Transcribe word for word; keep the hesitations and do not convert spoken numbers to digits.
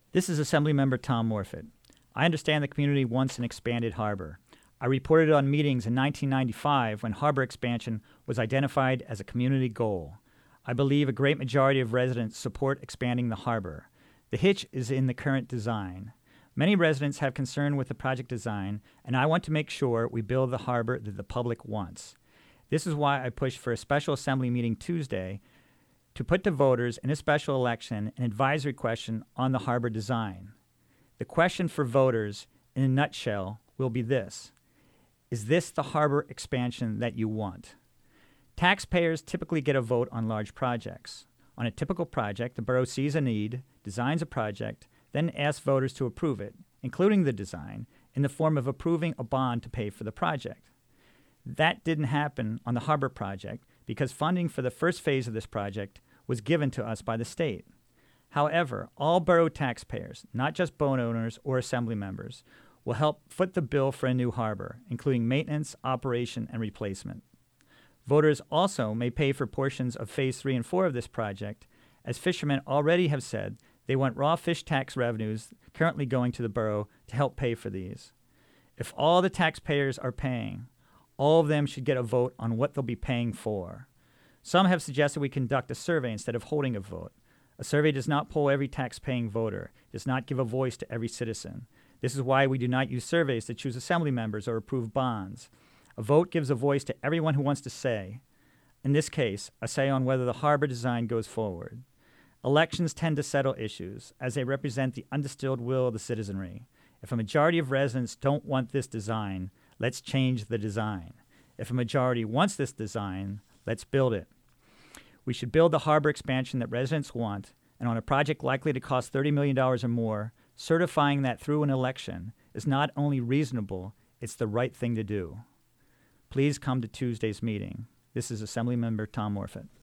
This is Assemblymember Tom Morfitt. I understand the community wants an expanded harbor. I reported on meetings in nineteen ninety-five when harbor expansion was identified as a community goal. I believe a great majority of residents support expanding the harbor. The hitch is in the current design. Many residents have concern with the project design, and I want to make sure we build the harbor that the public wants. This is why I pushed for a special assembly meeting Tuesday to put to voters in a special election an advisory question on the harbor design. The question for voters, in a nutshell, will be this: is this the harbor expansion that you want? Taxpayers typically get a vote on large projects. On a typical project, the borough sees a need, designs a project, then asks voters to approve it, including the design, in the form of approving a bond to pay for the project. That didn't happen on the harbor project because funding for the first phase of this project was given to us by the state. However, all borough taxpayers, not just boat owners or assembly members, will help foot the bill for a new harbor, including maintenance, operation, and replacement. Voters also may pay for portions of Phase three and four of this project, as fishermen already have said they want raw fish tax revenues currently going to the borough to help pay for these. If all the taxpayers are paying, all of them should get a vote on what they'll be paying for. Some have suggested we conduct a survey instead of holding a vote. A survey does not poll every tax-paying voter, does not give a voice to every citizen. This is why we do not use surveys to choose assembly members or approve bonds. A vote gives a voice to everyone who wants to say. In this case, a say on whether the harbor design goes forward. Elections tend to settle issues, as they represent the undistilled will of the citizenry. If a majority of residents don't want this design, let's change the design. If a majority wants this design, let's build it. We should build the harbor expansion that residents want, and on a project likely to cost thirty million dollars or more, certifying that through an election is not only reasonable, it's the right thing to do. Please come to Tuesday's meeting. This is Assemblymember Tom Morfitt.